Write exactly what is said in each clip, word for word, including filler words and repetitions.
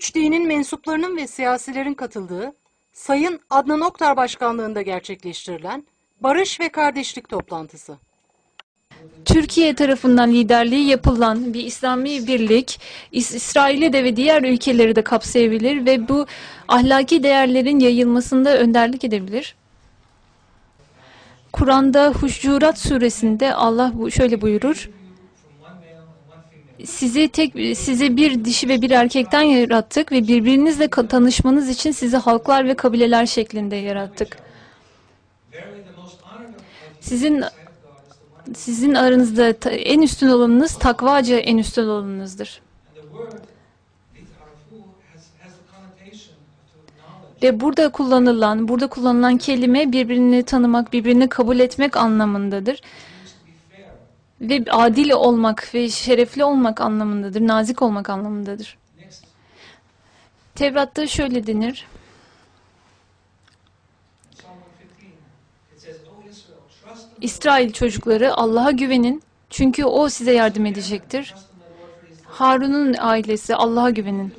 üç dinin mensuplarının ve siyasilerin katıldığı Sayın Adnan Oktar başkanlığında gerçekleştirilen Barış ve Kardeşlik toplantısı. Türkiye tarafından liderliği yapılan bir İslami birlik, İs İsrail'i de ve diğer ülkeleri de kapsayabilir ve bu ahlaki değerlerin yayılmasında önderlik edebilir. Kur'an'da Hucurat suresinde Allah bu şöyle buyurur: Sizi tek sizi bir dişi ve bir erkekten yarattık ve birbirinizle tanışmanız için sizi halklar ve kabileler şeklinde yarattık. Sizin sizin aranızda en üstün olanınız takvaca en üstün olanınızdır. Ve burada kullanılan, burada kullanılan kelime birbirini tanımak, birbirini kabul etmek anlamındadır. Ve adil olmak ve şerefli olmak anlamındadır, nazik olmak anlamındadır. Tevrat'ta şöyle denir: İsrail çocukları, Allah'a güvenin çünkü O size yardım edecektir. Harun'un ailesi, Allah'a güvenin.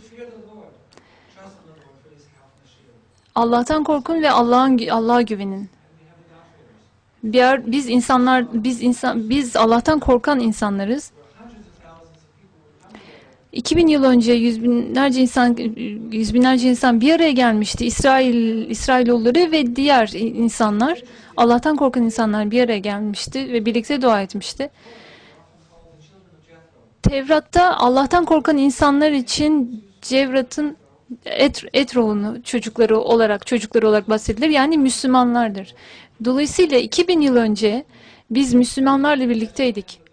Allah'tan korkun ve Allah'ın Allah'a güvenin. Bir, biz insanlar, biz insan, biz Allah'tan korkan insanlarız. iki bin yıl önce yüz binlerce insan, yüz binlerce insan bir araya gelmişti. İsrail, İsrailoğulları ve diğer insanlar, Allah'tan korkan insanlar bir araya gelmişti ve birlikte dua etmişti. Tevrat'ta Allah'tan korkan insanlar için Cevrat'ın Et, Etroğunu çocukları olarak çocukları olarak bahsedilir. Yani Müslümanlardır. Dolayısıyla iki bin yıl önce biz Müslümanlarla birlikteydik.